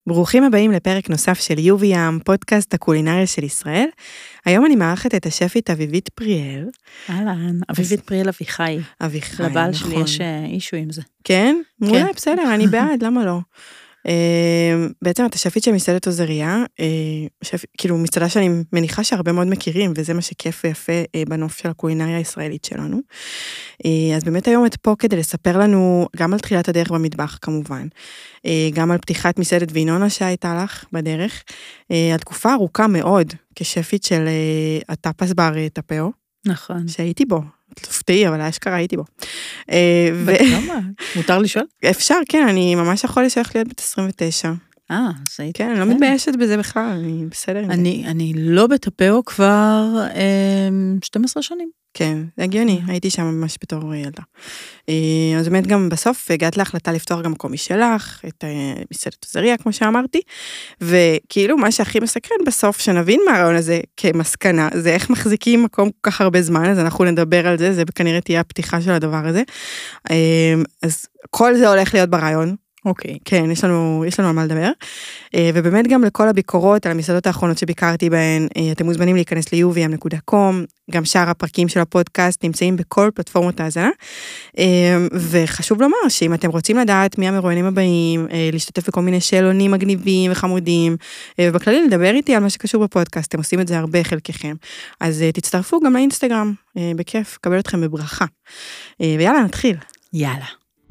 ברוכים הבאים לפרק נוסף של יובי-ים, פודקאסט הקולינריה של ישראל. היום אני מארחת את השפית אביבית פריאל. אהלן, אביבית פריאל אביחי. אביחי, לבעל שלי יש אישו עם זה. כן? אולי בסדר, אני בעד, למה לא? בעצם את השפית של מסעדת עוזריה, כאילו מסעדה שאני מניחה שהרבה מאוד מכירים, וזה מה שכיף ויפה בנוף של הקולינריה הישראלית שלנו. אז באמת היום את פה כדי לספר לנו גם על תחילת הדרך במטבח כמובן, גם על פתיחת מסעדת וינונה שהייתה לך בדרך, על תקופה ארוכה מאוד כשפית של הטאפס בר טפאו. נכון. שהייתי בו. תופתעי, אבל האשכרה הייתי בו. בכמה? מותר לשאול? אפשר, כן, אני ממש יכול לשייך להיות בת 29. אז הייתי. כן, אני לא מתביישת בזה בכלל, אני בסדר עם זה. אני לא בטפאו כבר 12 שנים. כן, זה הגיוני, הייתי שם ממש בתור ילדה. אז באמת גם בסוף הגעת להחלטה לפתוח גם מקום משלך, את מסעדת עוזריה, כמו שאמרתי, וכאילו מה שהכי מסקרן בסוף, שנבין מהרעיון הזה כמסקנה, זה איך מחזיקים מקום כל כך הרבה זמן, אז אנחנו נדבר על זה, זה כנראה תהיה הפתיחה של הדבר הזה. אז כל זה הולך להיות ברעיון. אוקיי. כן, יש לנו על מה לדבר, ובאמת גם לכל הביקורות על המסעדות האחרונות שביקרתי בהן, אתם מוזמנים להיכנס ל-uvm.com, גם שאר הפרקים של הפודקאסט נמצאים בכל פלטפורמות ההאזנה, וחשוב לומר שאם אתם רוצים לדעת מי המרואיינים הבאים, להשתתף בכל מיני שאלונים מגניבים וחמודים, ובכללי לדבר איתי על מה שקשור בפודקאסט, אתם עושים את זה הרבה חלקכם, אז תצטרפו גם לאינסטגרם, בכיף, קבל אתכם בברכה, ויאללה נתחיל. יאללה.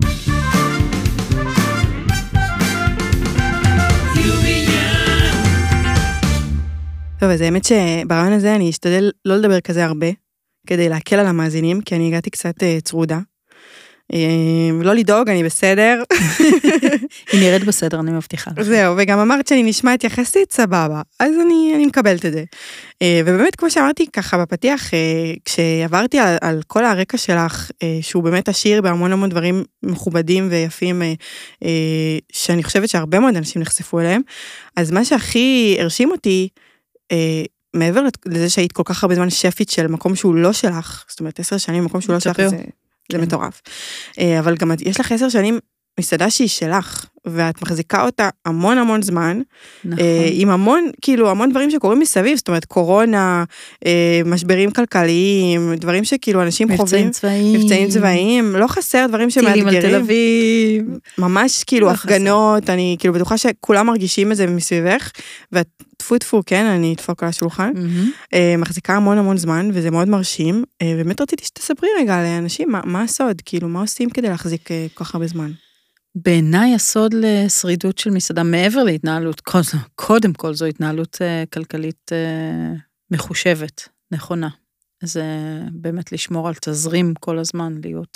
טוב, אז האמת שברעיון הזה אני אשתדל לא לדבר כזה הרבה, כדי להקל על המאזינים, כי אני הגעתי קצת צרודה. לא לדאוג, אני בסדר. היא נראית בסדר, אני מבטיחה. זהו, וגם אמרת שאני נשמעת יחסית סבבה, אז אני מקבלת את זה. ובאמת, כמו שאמרתי ככה בפתיח, כשעברתי על כל הרקע שלך, שהוא באמת עשיר בהמון המון דברים מכובדים ויפים, שאני חושבת שהרבה מאוד אנשים נחשפו אליהם, אז מה שהכי הרשים אותי, מעבר לזה שהיית כל כך הרבה זמן שפית של מקום שהוא לא שלך, זאת אומרת 10 שנים מקום שהוא לא שלך, זה מטורף. אבל גם יש לך 10 שנים מסעדה שהיא שלך, ואת מחזיקה אותה המון המון זמן, עם המון, כאילו המון דברים שקורים מסביב, זאת אומרת קורונה, משברים כלכליים, דברים שכאילו אנשים חווים, מבצעים צבאיים, לא חסר דברים שמאתגרים. טילים על תל אביב. ממש כאילו הפגנות, אני כאילו בטוחה שכולם מרגישים את זה מסביבך, ואת טפו, כן, אני אדפוק על השולחן, מחזיקה המון המון זמן, וזה מאוד מרשים, באמת רציתי שתספרי רגע לאנשים, מה הסוד, כאילו, מה עושים כדי להחזיק כל כך הרבה זמן? בעיניי הסוד לשרידות של מסעדה, מעבר להתנהלות, קודם כל זו התנהלות כלכלית מחושבת, נכונה. זה באמת לשמור על תזרים כל הזמן, להיות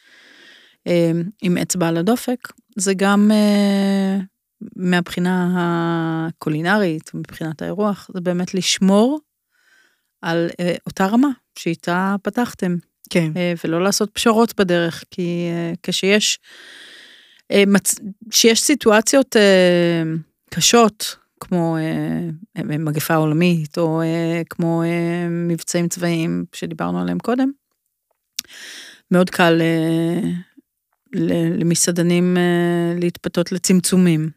עם אצבע על הדופק, זה גם מהבחינה הקולינרית, מבחינת האירוח, זה באמת לשמור על אותה רמה שאיתה פתחתם. כן. ולא לעשות פשרות בדרך, כי כשיש סיטואציות קשות, כמו מגפה עולמית, או כמו מבצעים צבאיים שדיברנו עליהם קודם, מאוד קל למסעדנים להתפתות לצמצומים.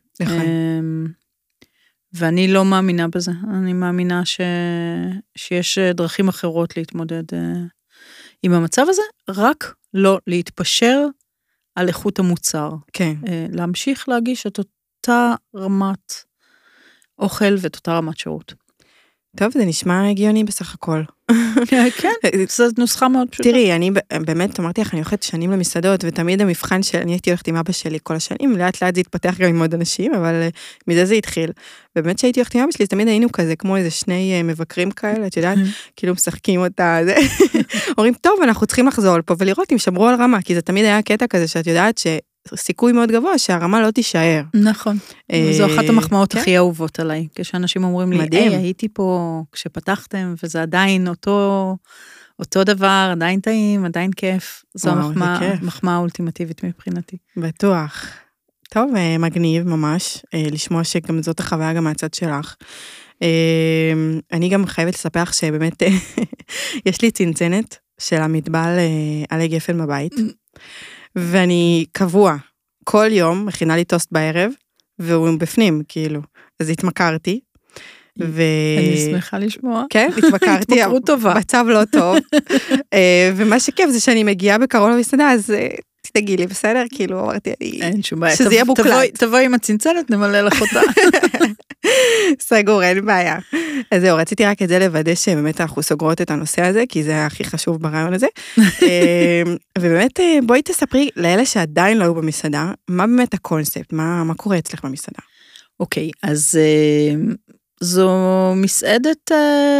ואני לא מאמינה בזה, אני מאמינה שיש דרכים אחרות להתמודד עם המצב הזה, רק לא להתפשר על איכות המוצר. כן. להמשיך להגיש את אותה רמת אוכל ואת אותה רמת שירות. טוב, זה נשמע הגיוני בסך הכל. כן, זו נוסחה מאוד פשוטה. תראי, אני באמת אמרתי לך, אני הולכת שנים למסעדות, ותמיד המבחן אני הייתי הולכת עם אבא שלי כל השנים, לאט לאט זה התפתח גם עם עוד אנשים, אבל מזה זה התחיל. באמת שהייתי הולכת עם אבא שלי, תמיד היינו כזה, כמו איזה 2 מבקרים כאלה, את יודעת, כאילו משחקים אותה, אומרים, טוב, אנחנו צריכים לחזור לפה ולראות אם שמרו על רמה, כי זה תמיד היה קטע כזה שאת יודעת סיכוי מאוד גבוה שהרמה לא תישאר. נכון. זו אחת המחמאות הכי אהובות עליי, כשאנשים אומרים לי, הייתי פה כשפתחתם, וזה עדיין אותו דבר, עדיין טעים, עדיין כיף. זו מחמאה אולטימטיבית מבחינתי. בטוח. טוב, מגניב ממש, לשמוע שגם זאת החוויה גם מהצד שלך. אני גם חייבת לספר לך שבאמת יש לי צנצנת של המטבל עלי גפן בבית, ואני קבוע, כל יום מכינה לי טוסט בערב, והוא בפנים, כאילו. אז התמכרתי. אני שמחה לשמוע. כן, התמכרתי. התמכרות טובה. מצב לא טוב. ומה שכיף זה שאני מגיעה בקרוב למסעדה, אז תגידי לי, בסדר? כאילו, אמרתי, אין שום בעיה. שזה יהיה מוקלט. תבואי עם הצנצנת, נמלא לך אותה. סגור, אין בעיה. אז זהו, רציתי רק את זה לוודא שבאמת אנחנו סוגרות את הנושא הזה, כי זה הכי חשוב ברעיון הזה. ובאמת, בואי תספרי לאלה שעדיין לא היו במסעדה, מה באמת הקונספט, מה קורה אצלך במסעדה? אוקיי, אז זו מסעדת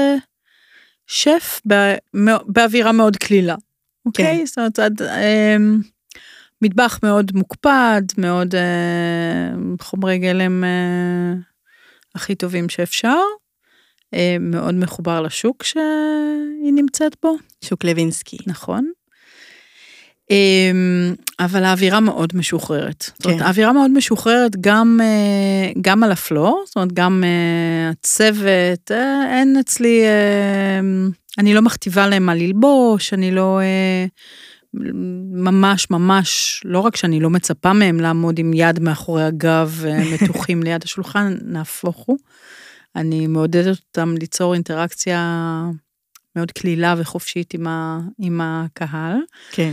שף באווירה מאוד כלילה. אוקיי? זאת אומרת, מטבח מאוד מוקפד, מאוד חומרי גלם הכי טובים שאפשר, מאוד מחובר לשוק שהיא נמצאת בו. שוק לוינסקי. נכון. אבל האווירה מאוד משוחררת. זאת אומרת, האווירה מאוד משוחררת גם על הפלור, זאת אומרת, גם הצוות, אין אצלי, אני לא מכתיבה להם מה ללבוש, אני לא ממש, לא רק שאני לא מצפה מהם לעמוד עם יד מאחורי הגב, מתוחים ליד השולחן, נהפוך הוא. אני מעודדת אותם ליצור אינטראקציה מאוד כלילה וחופשית עם הקהל. כן.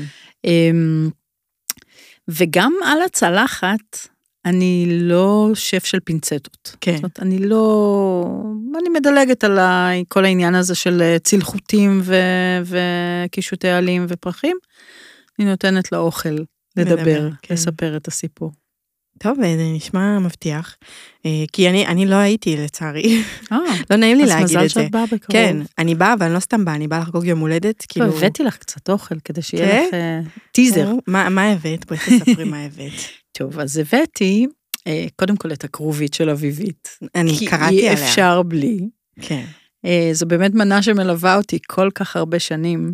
וגם על הצלחת, אני לא שף של פינצטות. כן. זאת אומרת, אני מדלגת על כל העניין הזה של צלחותים וקישוטי עלים ופרחים, אני נותנת לאוכל לדבר, לספר את הסיפור. טוב, זה נשמע מבטיח, כי אני לא הייתי לצערי, לא נעים לי להגיד את זה. אז מזל שאת באה בקרוב. כן, אני באה, אבל אני לא סתם באה, אני באה לחגוג יום הולדת, כאילו... הבאתי לך קצת אוכל, כדי שיהיה לך טיזר. מה הבאת? בואי תספרי מה הבאת. טוב, אז הבאתי, קודם כל את הכרובית של אביבית. אני קראתי עליה. כי אי אפשר בלי. כן. זו באמת מנה שמלווה אותי כל כך הרבה שנים.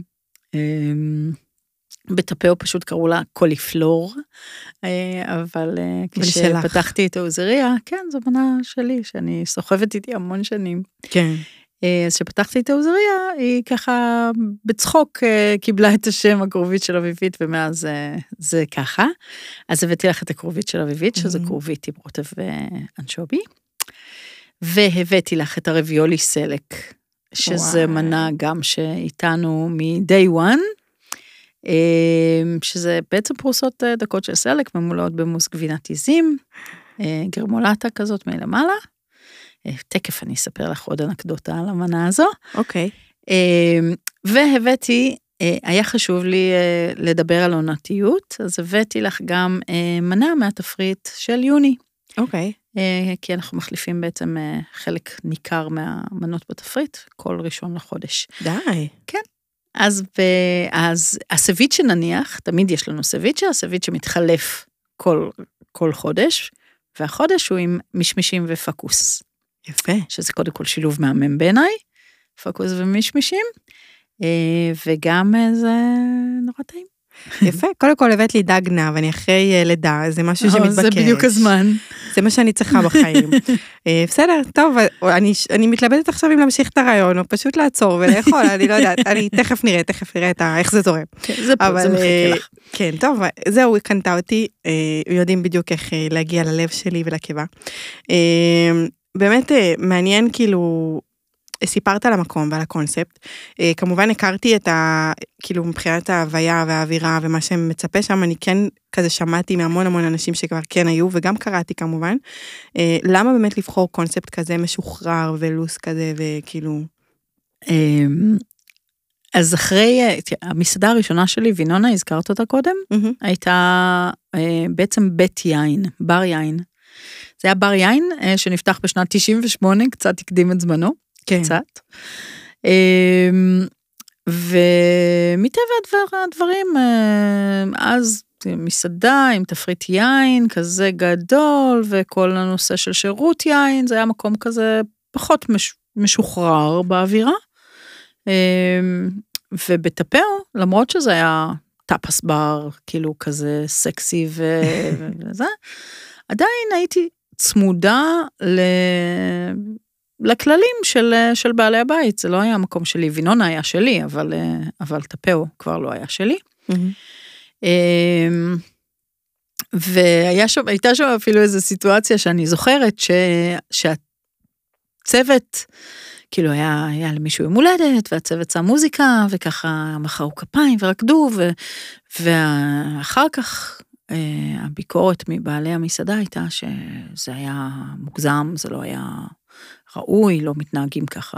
בטפאו פשוט קראו לה קוליפלור, אבל כשפתחתי את האוזריה, כן, זו מנה שלי, שאני סוחבת איתי המון שנים. כן. אז כשפתחתי את האוזריה, היא ככה בצחוק קיבלה את השם הכרובית של אביבית, ומאז זה ככה. אז הבאתי לך את הכרובית של אביבית, שזה כרובית עם רוטב ואנשובי, והבאתי לך את הרביולי סלק, שזה מנה גם שאיתנו מ-day one, שזה בעצם פרוסות דקות של סלק, ממולאות במוס גבינת עיזים, גרמולטה כזאת מלמעלה, תקף אני אספר לך עוד אנקדוטה על המנה הזו. אוקיי. והבאתי, היה חשוב לי לדבר על עונתיות, אז הבאתי לך גם מנה מהתפריט של יוני. אוקיי. כי אנחנו מחליפים בעצם חלק ניכר מהמנות בתפריט, כל ראשון לחודש. די. כן. אז הסביצ'ה נניח, תמיד יש לנו סביצ'ה, הסביצ'ה מתחלף כל חודש, והחודש הוא עם משמישים ופקוס. יפה. שזה קודם כל שילוב מהמם בעיניי, פקוס ומשמישים, וגם זה נורא טעים. יפה, קודם כל הבאת לי דג נע, ואני אחרי לידה, זה משהו שמתבקש. זה בדיוק הזמן. זה מה שאני צריכה בחיים. בסדר, טוב, אני מתלבטת עכשיו אם להמשיך את הרעיון, או פשוט לעצור ולאכול, אני לא יודעת, אני תכף נראה איך זה זורם. זה פה, זה מחכה לך. כן, טוב, זהו, היא קנתה אותי, יודעים בדיוק איך להגיע ללב שלי ולקיבה. באמת מעניין כאילו, סיפרת על המקום ועל הקונספט, כמובן הכרתי את כאילו מבחינת ההוויה והאווירה ומה שמצפה שם, אני כן כזה שמעתי מהמון אנשים שכבר כן היו, וגם קראתי כמובן, למה באמת לבחור קונספט כזה משוחרר ולוס כזה וכאילו... אז אחרי, המסעדה הראשונה שלי, וינונה, הזכרת אותה קודם, הייתה בעצם בית יין, בר יין. זה היה בר יין שנפתח בשנת 98, קצת הקדים את זמנו. קצת. ומטבע הדברים, אז מסעדה עם תפריט יין כזה גדול, וכל הנושא של שירות יין, זה היה מקום כזה פחות משוחרר באווירה. ובטפאו, למרות שזה היה טאפס בר, כאילו כזה סקסי וזה, עדיין הייתי צמודה לכללים של בעלי הבית, זה לא היה המקום שלי, וינונה היה שלי, אבל טפאו כבר לא היה שלי. והייתה שם אפילו איזו סיטואציה שאני זוכרת שהצוות, כאילו היה למישהו יום הולדת, והצוות שם מוזיקה, וככה מחאו כפיים ורקדו, ואחר כך הביקורת מבעלי המסעדה הייתה שזה היה מוגזם, זה לא היה ראוי, לא מתנהגים ככה.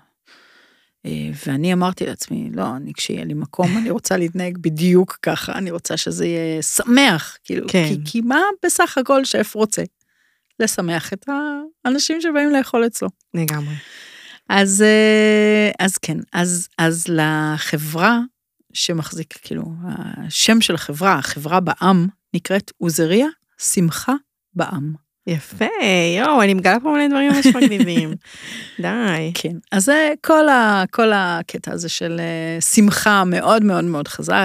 ואני אמרתי לעצמי, לא, כשיהיה לי מקום, אני רוצה להתנהג בדיוק ככה, אני רוצה שזה יהיה שמח, כאילו, כן. כי מה בסך הכל שף רוצה? לשמח את האנשים שבאים לאכול אצלו. לגמרי. אז כן, אז לחברה שמחזיק, כאילו, השם של החברה בעם, נקראת עוזריה, שמחה בעם. יפה, יו, אני מגלה פה מלא דברים ממש מגניבים. די. כן, אז זה כל הקטע הזה של שמחה מאוד מאוד מאוד חזק,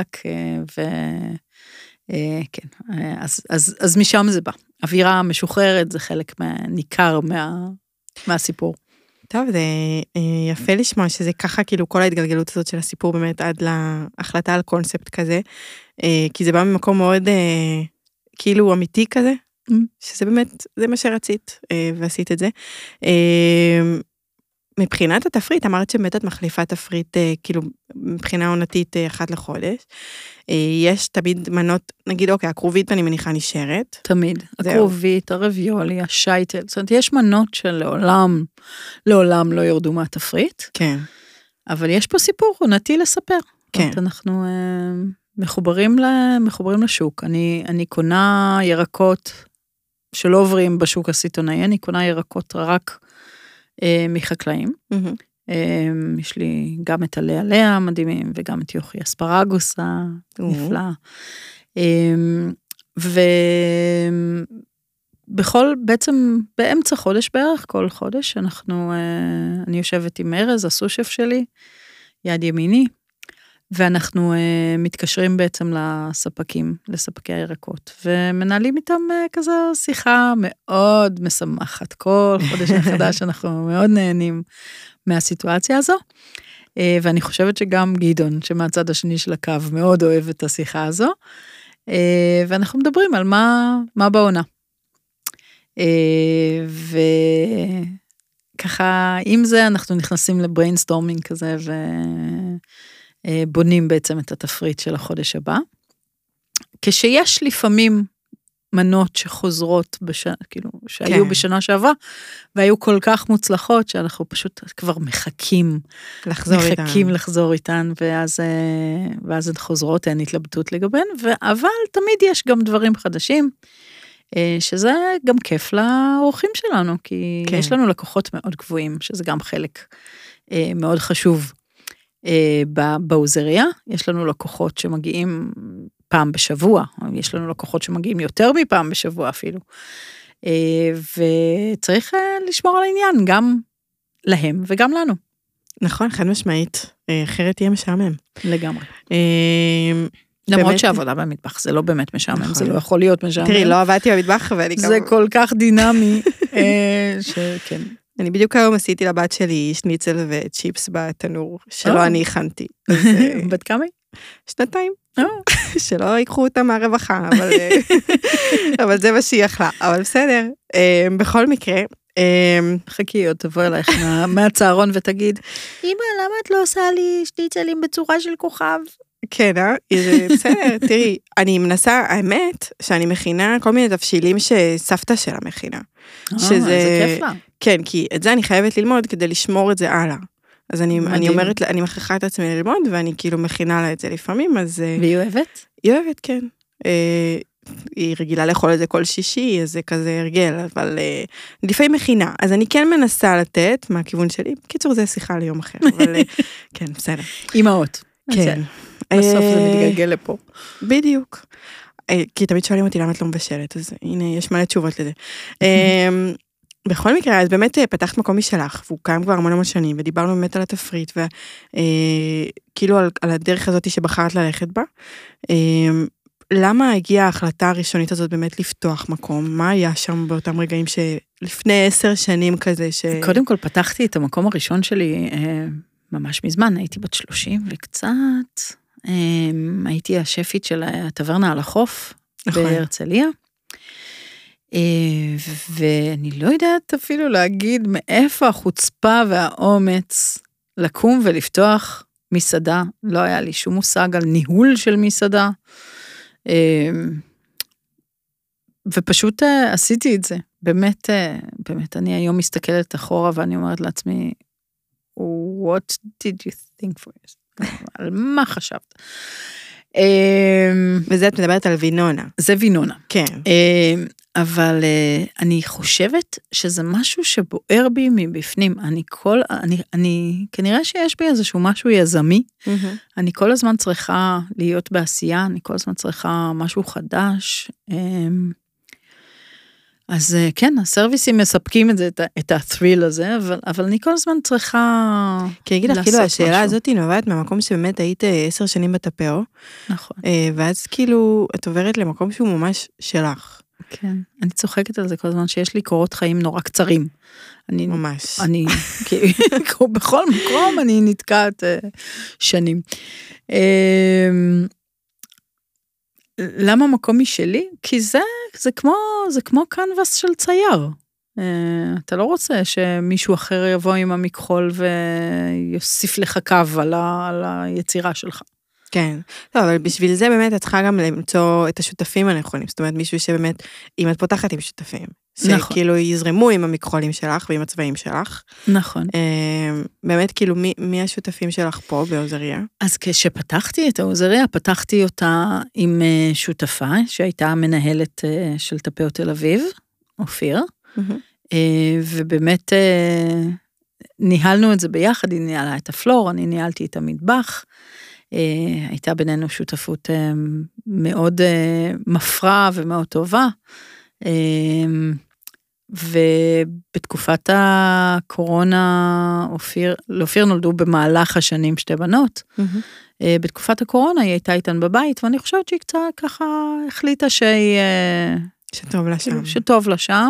וכן, אז משם זה בא. אווירה משוחררת זה חלק ניכר מהסיפור. טוב, זה יפה לשמוע שזה ככה, כאילו כל ההתגלגלות הזאת של הסיפור באמת עד להחלטה על קונספט כזה, כי זה בא ממקום מאוד כאילו אמיתי כזה, שזה באמת, זה מה שרצית, ועשית את זה. מבחינת התפריט, אמרת שבאמת את מחליפה תפריט, כאילו, מבחינה עונתית אחת לחודש. יש תמיד מנות, נגיד, אוקיי, הכרובית אני מניחה נשארת. תמיד. הכרובית, הרביולי, השייטל, זאת אומרת, יש מנות שלעולם לא יורדו מהתפריט. כן. אבל יש פה סיפור עונתי לספר. כן. אנחנו מחוברים לשוק. אני קונה ירקות שלא עוברים בשוק הסיטונאי, אני קונה ירקות רק מחקלאים. יש לי גם את עליה מדהימים, וגם את יוכי אספרגוס הנפלא. בעצם באמצע חודש בערך, כל חודש, אני יושבת עם ארז, הסושף שלי, יד ימיני, ואנחנו מתקשרים בעצם לספקי הירקות, ומנהלים איתם כזה שיחה מאוד משמחת. כל חודש מחדש אנחנו מאוד נהנים מהסיטואציה הזו, ואני חושבת שגם גדעון, שמהצד השני של הקו, מאוד אוהב את השיחה הזו, ואנחנו מדברים על מה בעונה. וככה, עם זה אנחנו נכנסים לבריינסטורמינג כזה, בונים בעצם את התפריט של החודש הבא. כשיש לפעמים מנות שחוזרות, כאילו, שהיו בשנה שעברה, והיו כל כך מוצלחות, שאנחנו פשוט כבר מחכים לחזור איתן, ואז הן חוזרות, הן התלבטות לגביהן, אבל תמיד יש גם דברים חדשים, שזה גם כיף לאורחים שלנו, כי יש לנו לקוחות מאוד גבוהים, שזה גם חלק מאוד חשוב בעוזריה. יש לנו לקוחות שמגיעים פעם בשבוע, יש לנו לקוחות שמגיעים יותר מפעם בשבוע אפילו, וצריך לשמור על העניין, גם להם וגם לנו. נכון, חד משמעית, אחרת תהיה משעמם. לגמרי. למרות שעבודה במטבח, זה לא באמת משעמם, זה לא יכול להיות משעמם. תראי, לא עבדתי במטבח, ואני זה כל כך דינמי, שכן. אני בדיוק היום עשיתי לבת שלי שניצל וצ'יפס בתנור, שלא אני הכנתי. בת כמה? 2. שלא ייקחו אותה מהרווחה, אבל זה מה שהיא יכלה. אבל בסדר, בכל מקרה. חכי עוד, תבוא אלייך מהצהרון ותגיד, אמא, למה את לא עושה לי שניצלים בצורה של כוכב? כן, בסדר, תראי, אני מנסה, האמת, שאני מכינה כל מיני תבשילים שסבתא שלה מכינה. זה כיף לה. כן, כי את זה אני חייבת ללמוד כדי לשמור את זה הלאה. אז אני אומרת, אני מכריחה את עצמי ללמוד, ואני כאילו מכינה לה את זה לפעמים, אז... והיא אוהבת? היא אוהבת, כן. היא רגילה לאכול את זה כל שישי, אז זה כזה הרגל, אבל לפעמים מכינה. אז אני כן מנסה לתת מהכיוון שלי, בקיצור זה שיחה ליום אחר, אבל כן, בסדר. אמהות. כן. בסוף זה מתגלגל לפה. בדיוק. כי תמיד שואלים אותי למה את לא מבשלת, אז הנה, יש מלא תשובות לזה. בכל מקרה, אז באמת פתחת מקום משלך, והוא קיים כבר המון שנים, ודיברנו באמת על התפריט, וכאילו על הדרך הזאת שבחרת ללכת בה. למה הגיעה ההחלטה הראשונית הזאת באמת לפתוח מקום? מה היה שם באותם רגעים שלפני 10 שנים כזה? קודם כל פתחתי את המקום הראשון שלי ממש מזמן, הייתי בת 30 וקצת, הייתי השפית של הטברנה על החוף. בהרצליה. ואני לא יודעת אפילו להגיד מאיפה החוצפה והאומץ לקום ולפתוח מסעדה. לא היה לי שום מושג על ניהול של מסעדה. ופשוט עשיתי את זה. באמת, אני היום מסתכלת אחורה ואני אומרת לעצמי, what did you think for this? על מה חשבת? וזה את מדברת על וינונה. זה וינונה. כן. אבל אני חושבת שזה משהו שבוער בי מבפנים. אני כנראה שיש בי איזשהו משהו יזמי. אני כל הזמן צריכה להיות בעשייה, אני כל הזמן צריכה משהו חדש. אז כן, הסרוויסים מספקים את ה-thrill הזה, אבל אני כל הזמן צריכה כי אני אגיד לך, כאילו, השאלה הזאת נובעת מהמקום שבאמת היית 10 שנים בטפאו. נכון. ואז כאילו, את עוברת למקום שהוא ממש שלך. כן, אני צוחקת על זה כל הזמן, שיש לי קורות חיים נורא קצרים. ממש. בכל מקום אני נתקעת שנים. למה מקום משלי? כי זה כמו קנבס של צייר. אתה לא רוצה שמישהו אחר יבוא עם המכחול ויוסיף לך קו על היצירה שלך. כן, טוב, אבל בשביל זה באמת את צריכה גם למצוא את השותפים הנכונים, זאת אומרת מישהו שבאמת, אם את פותחת עם שותפים, שכאילו יזרמו עם המכחולים שלך ועם הצבעים שלך. נכון. באמת כאילו מי השותפים שלך פה בעוזריה? אז כשפתחתי את העוזריה, פתחתי אותה עם שותפה, שהייתה מנהלת של טפאו תל אביב, אופיר, ובאמת ניהלנו את זה ביחד, היא ניהלה את הפלור, אני ניהלתי את המטבח, הייתה בינינו שותפות מאוד מפרה ומאוד טובה, ובתקופת הקורונה, לאופיר נולדו במהלך השנים 2 בנות, בתקופת הקורונה היא הייתה איתן בבית, ואני חושבת שהיא קצת ככה החליטה שטוב לה שם. שטוב לה שם.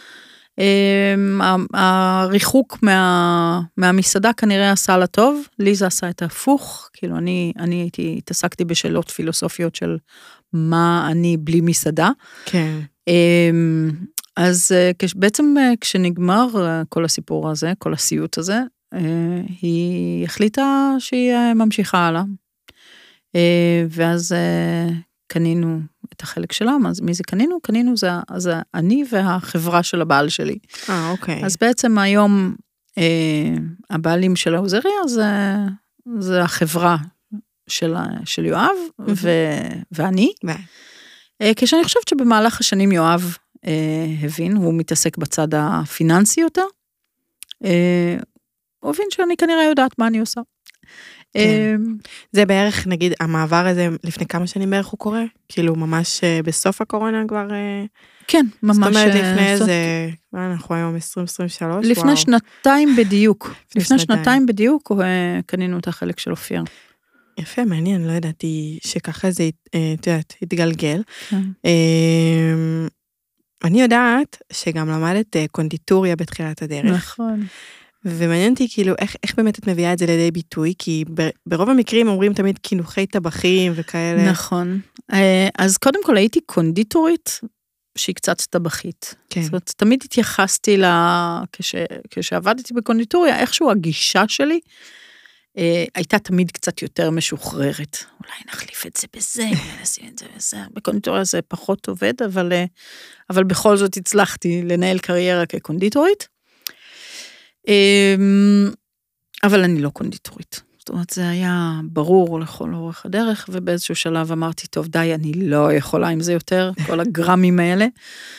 הריחוק מהמסעדה כנראה עשה לה טוב, לי זה עשה את ההפוך, כאילו אני התעסקתי בשאלות פילוסופיות של מה אני בלי מסעדה. כן. אז בעצם כשנגמר כל הסיפור הזה, כל הסיוט הזה, היא החליטה שהיא ממשיכה הלאה, ואז קנינו את החלק שלה, אז מי זה קנינו? קנינו זה אני והחברה של הבעל שלי. אוקיי. אז בעצם היום הבעלים של העוזריה זה החברה של יואב ואני. כשאני חושבת שבמהלך השנים יואב הבין, הוא מתעסק בצד הפיננסי יותר, הוא הבין שאני כנראה יודעת מה אני עושה. זה בערך, נגיד, המעבר הזה לפני כמה שנים בערך הוא קורה? כאילו ממש בסוף הקורונה כבר... כן, ממש... זאת אומרת לפני איזה... אנחנו היום 2023? לפני שנתיים בדיוק. לפני שנתיים בדיוק קנינו את החלק של אופיר. יפה, מעניין, לא ידעתי שככה זה, את יודעת, התגלגל. אני יודעת שגם למדת קונדיטוריה בתחילת הדרך. נכון. ומעניין אותי כאילו איך באמת את מביאה את זה לידי ביטוי, כי ברוב המקרים אומרים תמיד קינוחי טבחים וכאלה. נכון. אז קודם כל הייתי קונדיטורית, שהיא קצת טבחית. כן. זאת אומרת, תמיד התייחסתי כשעבדתי בקונדיטוריה, איכשהו הגישה שלי, הייתה תמיד קצת יותר משוחררת. אולי נחליף את זה בזה, נשים את זה בזה. בקונדיטוריה זה פחות עובד, אבל בכל זאת הצלחתי לנהל קריירה כקונדיטורית. אבל אני לא קונדיטורית. זאת אומרת, זה היה ברור לכל אורך הדרך, ובאיזשהו שלב אמרתי, טוב, די, אני לא יכולה עם זה יותר, כל הגרמים האלה.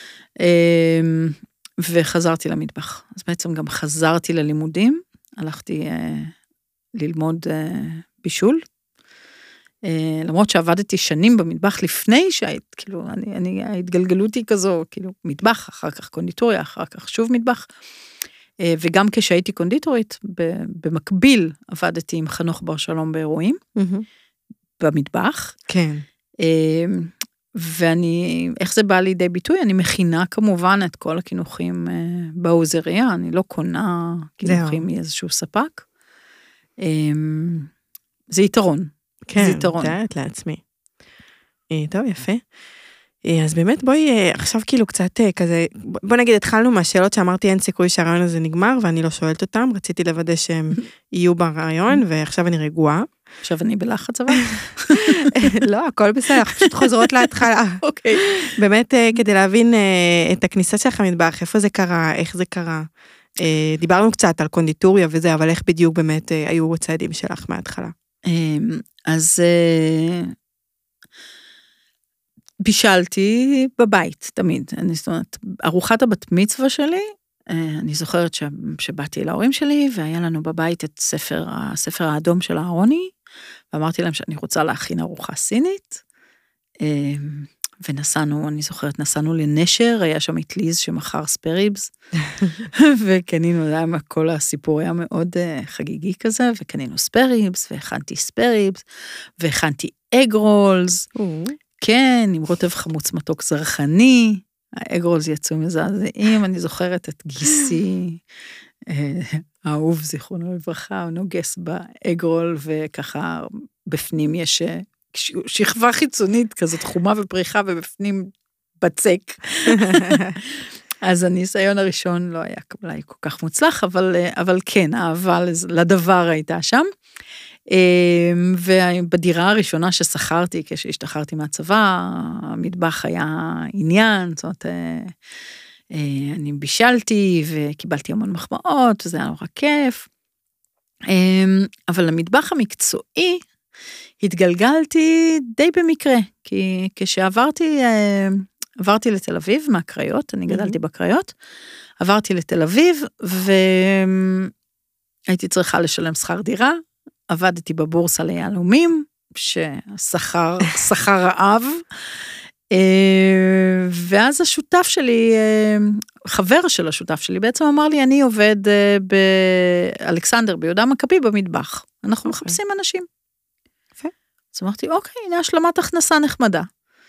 וחזרתי למטבח. אז בעצם גם חזרתי ללימודים, הלכתי ללמוד בישול, למרות שעבדתי שנים במטבח לפני שהיית, כאילו, ההתגלגלות היא כזו, כאילו, מטבח, אחר כך קונדיטוריה, אחר כך שוב מטבח, וגם כשהייתי קונדיטורית, במקביל עבדתי עם חנוך בר שלום באירועים, במטבח. כן. ואני, איך זה בא לידי ביטוי? אני מכינה כמובן את כל הכינוחים בעוזריה, אני לא קונה כינוחים מאיזשהו ספק. זה יתרון. כן, זה יתרון. לעצמי. טוב, יפה. אז באמת בואי עכשיו כאילו קצת כזה, בוא נגיד התחלנו מהשאלות שאמרתי אין סיכוי שהרעיון הזה נגמר, ואני לא שואלת אותם, רציתי לוודא שהם יהיו ברעיון, ועכשיו אני רגועה. עכשיו אני בלחץ אבל? לא, הכל בסדר, פשוט חוזרות להתחלה. אוקיי. באמת כדי להבין את הכניסה שלך למטבח, איפה זה קרה, איך זה קרה. דיברנו קצת על קונדיטוריה וזה, אבל איך בדיוק באמת היו הצעדים שלך מההתחלה? אז בישלתי בבית, תמיד. זאת אומרת, ארוחת הבת מצווה שלי, אני זוכרת שבאתי להורים שלי, והיה לנו בבית את הספר האדום של אהרוני, ואמרתי להם שאני רוצה להכין ארוחה סינית, ונסענו, אני זוכרת, נסענו לנשר, היה שם אטליז שמכר ספריבס, וקנינו, כל הסיפור היה מאוד חגיגי כזה, וקנינו ספריבס, והכנתי ספריבס, והכנתי אג רולס, כן, עם רוטב חמוץ מתוק זרחני, האג רולס יצאו מזעזעים, אני זוכרת את גיסי, האהוב זיכרונו לברכה, הוא נוגס באג רול, וככה בפנים יש שכבה חיצונית כזאת חומה ופריחה, ובפנים בצק. אז הניסיון הראשון לא היה אולי כל כך מוצלח, אבל כן, האהבה לדבר הייתה שם. ובדירה הראשונה ששכרתי, כשהשתחררתי מהצבא, המטבח היה עניין, זאת אומרת, אני בישלתי וקיבלתי המון מחמאות, וזה היה נורא כיף. אבל המטבח המקצועי, התגלגלתי די במקרה, כי כשעברתי לתל אביב מהקריות, אני גדלתי בקריות, עברתי לתל אביב, והייתי צריכה לשלם שכר דירה, עבדתי בבורסה ליהלומים, ששכר רעב, ואז השותף שלי, חבר של השותף שלי, בעצם אמר לי, אני עובד באלכסנדר, ביהודה מכבי במטבח, אנחנו מחפשים אנשים. אז אמרתי, אוקיי, הנה השלמת הכנסה נחמדה.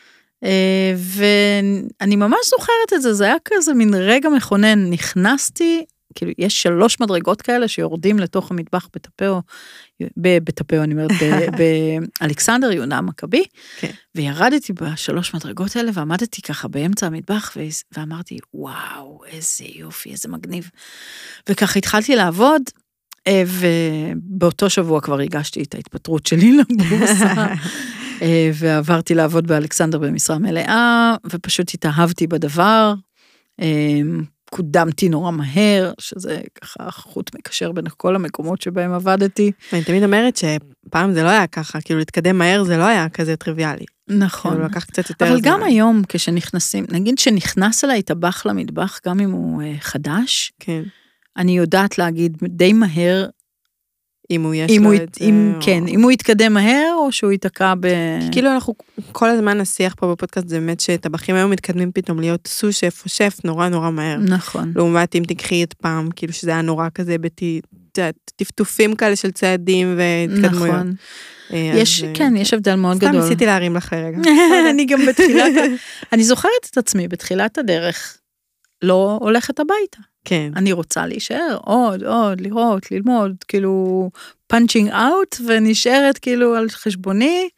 ואני ממש זוכרת את זה, זה היה כזה מין רגע מכונן, נכנסתי, כאילו יש 3 מדרגות כאלה שיורדים לתוך המטבח בטפאו, אני אומרת, באלכסנדר, יהודה מכבי, וירדתי ב3 מדרגות האלה, ועמדתי ככה באמצע המטבח, ואמרתי, וואו, איזה יופי, איזה מגניב. וככה התחלתי לעבוד, ובאותו שבוע כבר הגשתי את ההתפטרות שלי לבורסה, ועברתי לעבוד באלכסנדר במשרה מלאה, ופשוט התאהבתי בדבר, קודמתי נורא מהר, שזה ככה חוט מקשר בין כל המקומות שבהם עבדתי. אני תמיד אומרת שפעם זה לא היה ככה, כאילו להתקדם מהר זה לא היה כזה טריוויאלי. נכון. כאילו לקח קצת יותר זמן. אבל גם היום כשנכנסים, נגיד שנכנס אליי טבח למטבח, גם אם הוא חדש, כן. אני יודעת להגיד די מהר, אם הוא יש לו את זה. כן, אם הוא יתקדם מהר, או שהוא ייתקע כאילו אנחנו, כל הזמן השיח פה בפודקאסט, זה באמת שטבחים היום מתקדמים פתאום להיות סו-שף או שף נורא נורא מהר. נכון. לעומת אם תקחי את פעם, כאילו שזה היה נורא כזה, טפטופים כאלה של צעדים והתקדמויות. נכון. כן, יש הבדל מאוד גדול. סתם ניסיתי להרים לך לרגע. אני גם בתחילת, אני זוכרת את עצמי, בתחילת הדרך, לא הולכת הביתה. כן. אני רוצה להישאר עוד, לראות, ללמוד, כאילו, punching out, ונשארת כאילו על חשבוני,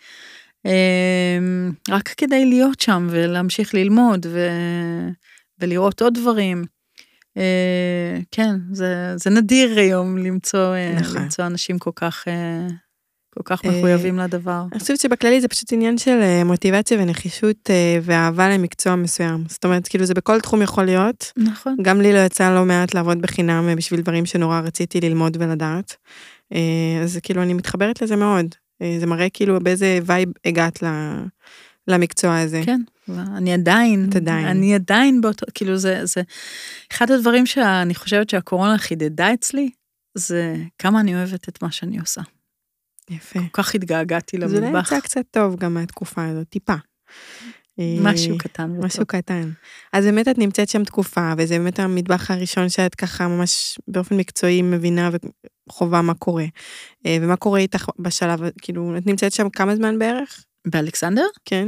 רק כדי להיות שם, ולהמשיך ללמוד, ולראות עוד דברים. כן, זה נדיר היום למצוא אנשים כל כך מחויבים לדבר. אני חושבת שבכללי זה פשוט עניין של מוטיבציה ונחישות ואהבה למקצוע מסוים. זאת אומרת, כאילו זה בכל תחום יכול להיות. נכון. גם לי לא יצא לא מעט לעבוד בחינם בשביל דברים שנורא רציתי ללמוד ולדעת. אז כאילו אני מתחברת לזה מאוד. זה מראה כאילו באיזה וייב הגעת למקצוע הזה. כן, אני עדיין באותו, כאילו זה אחד הדברים שאני חושבת שהקורונה חידדה אצלי, זה כמה אני אוהבת את מה שאני עושה. יפה. כל כך התגעגעתי למטבח. זה נמצא קצת טוב גם מהתקופה הזאת, טיפה. משהו קטן. משהו קטן. אז באמת את נמצאת שם תקופה, וזה באמת המטבח הראשון שאת ככה ממש באופן מקצועי מבינה וחובה מה קורה. ומה קורה איתך בשלב, כאילו, את נמצאת שם כמה זמן בערך? באלכסנדר? כן.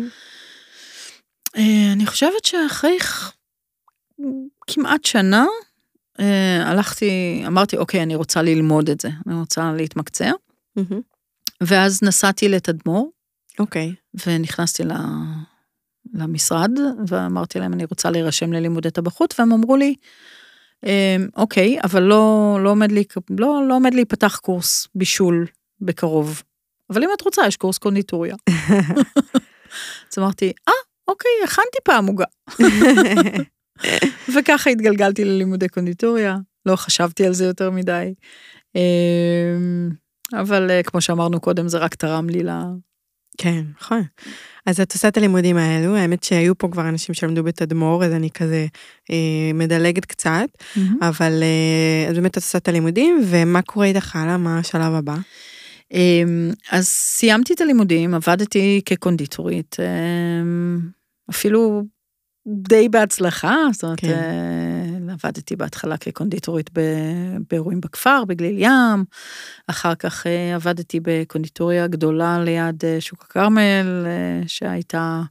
אני חושבת שאחרי כמעט שנה, אמרתי, אוקיי, אני רוצה ללמוד את זה, אני רוצה להתמקצע. ואז נסעתי לתדמור. אוקיי. ונכנסתי למשרד, ואמרתי להם, אני רוצה להירשם ללימודי טבחות, והם אמרו לי, אוקיי, אבל לא עומד להיפתח קורס בישול בקרוב. אבל אם את רוצה, יש קורס קונדיטוריה. אז אמרתי, אוקיי, הכנתי פעם עוגה. וככה התגלגלתי ללימודי קונדיטוריה, לא חשבתי על זה יותר מדי. אבל כמו שאמרנו קודם, זה רק תרם לי כן, נכון. אז את עושה את הלימודים האלו, האמת שהיו פה כבר אנשים שלמדו בתדמור, אז אני כזה מדלגת קצת, אבל אז באמת את עושה את הלימודים, ומה קורה איתך הלאה? מה השלב הבא? אז סיימתי את הלימודים, עבדתי כקונדיטורית, אפילו די בהצלחה, זאת אומרת, עבדתי בהתחלה כקונדיטורית באירועים בכפר, בגליל ים, אחר כך עבדתי בקונדיטוריה גדולה ליד שוק הכרמל, שהייתה,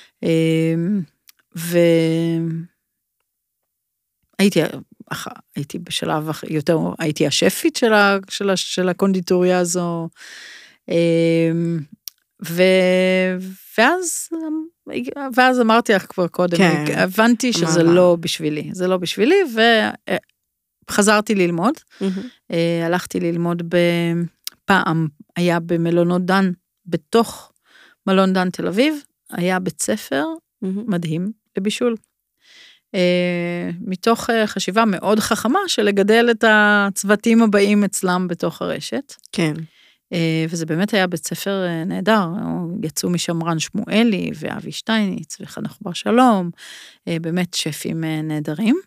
הייתי בשלב יותר, הייתי השפית של הקונדיטוריה הזו, ואז אמרתי לך כבר קודם, הבנתי שזה לא בשבילי, זה לא בשבילי, וחזרתי ללמוד, הלכתי ללמוד פעם, היה במלונות דן, בתוך מלון דן תל אביב, היה בית ספר מדהים לבישול, מתוך חשיבה מאוד חכמה, של לגדל את הצוותים הבאים אצלם בתוך הרשת. כן. וזה באמת היה בית ספר נהדר, יצאו משם רן שמואלי, ואבי שטייניץ, וחנוך בר שלום, באמת שפים נהדרים,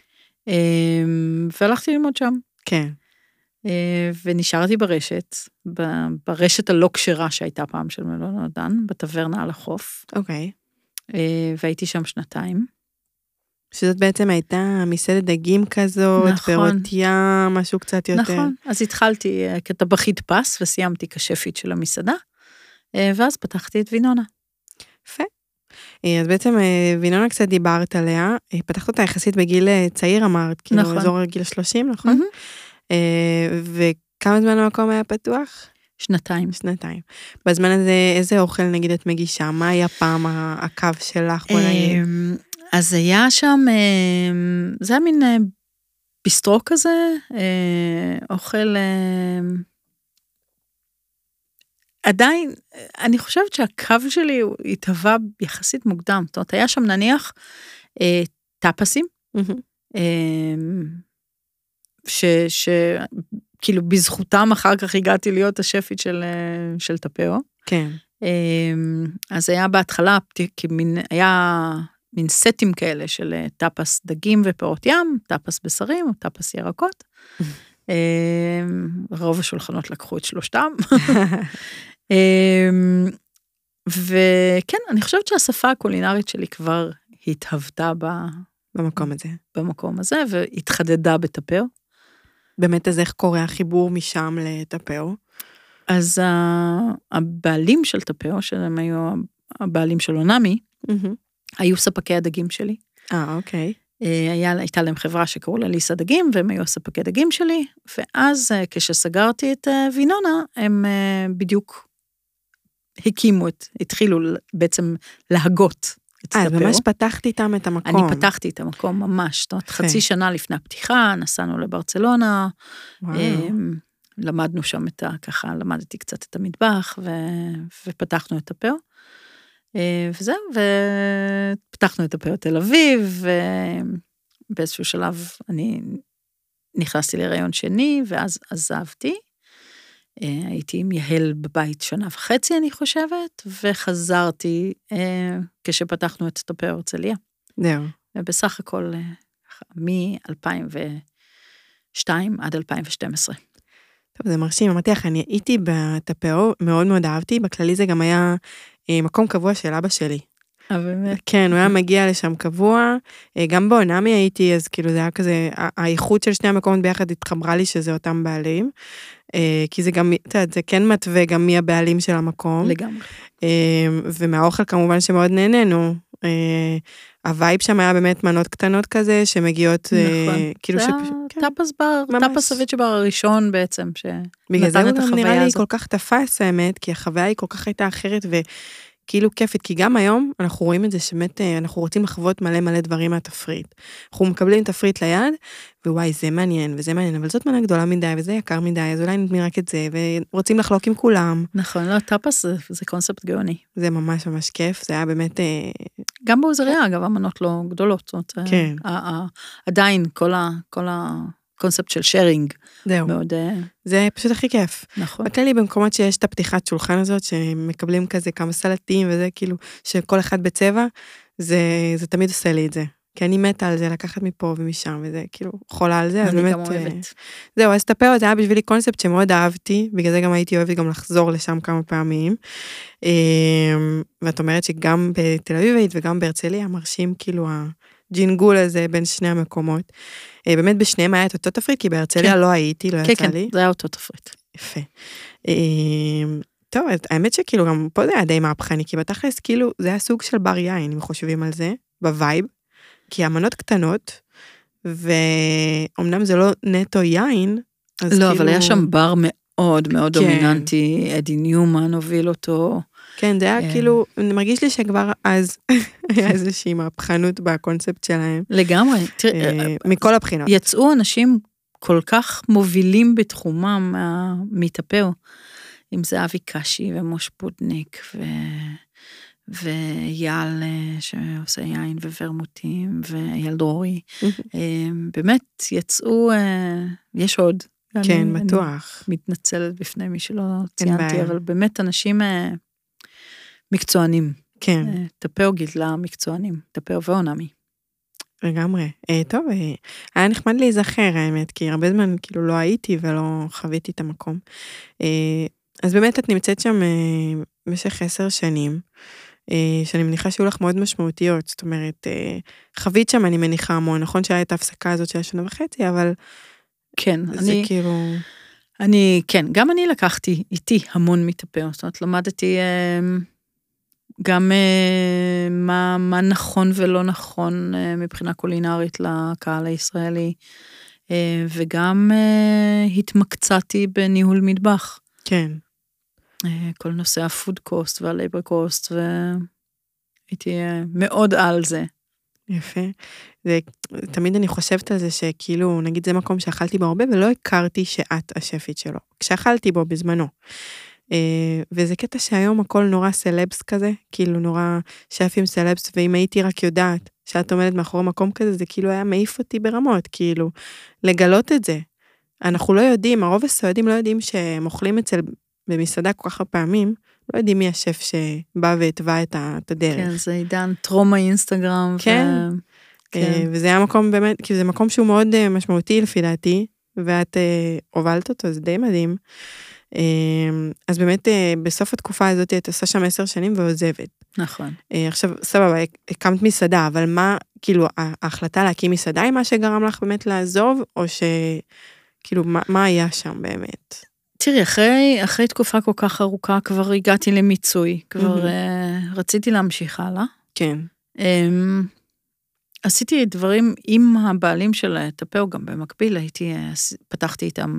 והלכתי ללמוד שם. כן. ונשארתי ברשת הלא כשרה שהייתה פעם של מלונות דן, בטברנה על החוף. אוקיי. והייתי שם 2 שזאת בעצם הייתה מסעדת דגים כזאת, נכון. פירות ים, משהו קצת יותר. נכון, אז התחלתי כטבחית פס, וסיימתי כשפית של המסעדה, ואז פתחתי את וינונה. יפה. אז בעצם וינונה קצת דיברת עליה, פתחת אותה יחסית בגיל צעיר, אמרת, כאילו נכון. אזור גיל 30, נכון? וכמה זמן המקום היה פתוח? 2 בזמן הזה, איזה אוכל נגיד את מגישה? מה היה פעם הקו שלך? אז היה שם, זה היה מין ביסטרו כזה, אוכל, עדיין, אני חושבת שהקו שלי הוא התהווה יחסית מוקדם, זאת אומרת, היה שם נניח טאפסים, שכאילו בזכותם אחר כך הגעתי להיות השפית של טפאו. כן. אז היה בהתחלה, היה מין סטים כאלה של טאפס דגים ופירות ים, טאפס בשרים או טאפס ירקות. רוב השולחנות לקחו את 3. וכן, אני חושבת שהשפה הקולינרית שלי כבר התהוותה במקום הזה, והתחדדה בטפאו. באמת, אז איך קורה החיבור משם לטפאו? אז הבעלים של טפאו, שהם היו הבעלים של אונמי, היו ספקי הדגים שלי. אוקיי. הייתה להם חברה שקראו לה ליסה דגים, והם היו ספקי דגים שלי, ואז כשסגרתי את וינונה, הם בדיוק התחילו בעצם להגות את טפאו. ממש פתחתי איתם את המקום. אני פתחתי את המקום ממש, זאת אומרת, חצי שנה לפני הפתיחה, נסענו לברצלונה, למדנו שם ככה, למדתי קצת את המטבח, ופתחנו את טפאו. וזהו, ופתחנו את טפאו תל אביב, ובאיזשהו שלב אני נכנסתי להיריון שני, ואז עזבתי, הייתי עם יהל בבית 1.5 שנה, אני חושבת, וחזרתי כשפתחנו את טפאו הרצליה. זהו. ובסך הכל מ-2002 עד 2012. טוב, זה מרשים, אמרתי לך, אני הייתי בטפאו, מאוד מאוד אהבתי, בכללי זה גם היה מקום קבוע של אבא שלי. באמת? כן, הוא היה מגיע לשם קבוע, גם באונמי הייתי, אז כאילו זה היה כזה, האיכות של שני המקומות ביחד התחברה לי שזה אותם בעלים, כי זה גם, אתה יודע, זה כן מתווה גם מי הבעלים של המקום. לגמרי. ומהאוכל כמובן שמאוד נהנינו, הווייב שם היה באמת מנות קטנות כזה, שמגיעות, כאילו זה טאפס סביץ' בר הראשון בעצם, בגלל זה הוא נראה לי כל כך תפס האמת, כי החוויה היא כל כך הייתה אחרת, כאילו כיפית, כי גם היום אנחנו רואים את זה שבאמת אנחנו רוצים לחוות מלא דברים מהתפריט. אנחנו מקבלים תפריט ליד, ווואי, זה מעניין וזה מעניין, אבל זאת מנה גדולה מדי וזה יקר מדי, אז אולי נתמי רק את זה, ורוצים לחלוק עם כולם. נכון, לא, טאפס זה קונספט גאוני. זה ממש כיף, זה היה באמת... גם בעוזריה, אגב, המנות לא גדולות, זאת אומרת, כן. עדיין כל הקונספט של שיירינג. זהו. מאוד... זה פשוט הכי כיף. נכון. בכללי במקומות שיש את הפתיחת שולחן הזאת, שמקבלים כזה כמה סלטים וזה, כאילו, שכל אחד בצבע, זה תמיד עושה לי את זה. כי אני מתה על זה, לקחת מפה ומשם, וזה כאילו חולה על זה, אז באמת... אני גם אוהבת. זהו, אז טפאו, זה היה בשבילי קונספט שמאוד אהבתי, בגלל זה גם הייתי אוהבת גם לחזור לשם כמה פעמים. ואת אומרת שגם בתל אביבית וגם בהרצליה, מרשים כאילו הג'ינגול הזה בין שני המקומות. באמת בשניהם היה את אותו תפריט, כי בהרצליה לא הייתי, לא יצא לי. כן, זה היה אותו תפריט. יפה. טוב, האמת שכאילו גם פה זה היה די מהפכני, כי בתכלס כאילו זה היה סוג של בר יין, אם חושבים על זה, בווייב, כי המנות קטנות, ואומנם זה לא נטו יין, אז לא, כאילו... אבל היה שם בר מאוד מאוד דומיננטי, אדי ניומן הוביל אותו. כן, זה היה כאילו, מרגיש לי שכבר אז היה איזושהי מהפכנות בקונספט שלהם. לגמרי. מכל הבחינות. יצאו אנשים כל כך מובילים בתחומם מתאפר, אם זה אבי קשי ומוש פודניק ויאל שעושה יין וורמוטים ואייל דרורי. באמת יצאו, יש עוד. כן, בטוח. מתנצלת בפני מי שלא ציינתי, אבל באמת אנשים מקצוענים. כן. טפאו גידלה מקצוענים, טפאו ואונמי. לגמרי. טוב, היה נחמד להיזכר האמת, כי הרבה זמן כאילו לא הייתי ולא חוויתי את המקום. אז באמת את נמצאת שם במשך 10 שנים, שאני מניחה שהיו לך מאוד משמעותיות, זאת אומרת, חווית שם אני מניחה המון, נכון שהיה את ההפסקה הזאת של 1.5 שנה, אבל... כן, זה כאילו... כן, גם אני לקחתי איתי המון מתאפר, זאת אומרת, למדתי גם מה נכון ולא נכון מבחינה קולינרית לקהל הישראלי, וגם התמקצעתי בניהול מטבח. כן. כל נושא הפוד קוסט והלייבר קוסט, והייתי מאוד על זה. יפה. תמיד אני חושבת על זה שכאילו, נגיד זה מקום שאכלתי בו הרבה, ולא הכרתי שאת השפית שלו. כשאכלתי בו בזמנו. וזה קטע שהיום הכל נורא סלבס כזה, כאילו נורא שפים סלבס, ואם הייתי רק יודעת שאת עומדת מאחורי מקום כזה, זה כאילו היה מעיף אותי ברמות, כאילו, לגלות את זה. אנחנו לא יודעים, הרוב הסועדים לא יודעים שהם אוכלים במסעדה כל כך פעמים, לא יודעים מי השף שבא והטבע את הדרך. כן, זה עידן טרום האינסטגרם. כן, וזה היה מקום באמת, כי זה מקום שהוא מאוד משמעותי לפי דעתי, ואת הובלת אותו, זה די מדהים. אז באמת בסוף התקופה הזאת את עושה שם 10 שנים ועוזבת. נכון. עכשיו, סבבה, הקמת מסעדה, אבל מה, כאילו, ההחלטה להקים מסעדה היא מה שגרם לך באמת לעזוב, או כאילו, מה היה שם באמת? תראי, אחרי תקופה כל כך ארוכה, כבר הגעתי למיצוי, כבר רציתי להמשיך הלאה. כן. עשיתי דברים עם הבעלים של טפאו, גם במקביל, פתחתי איתם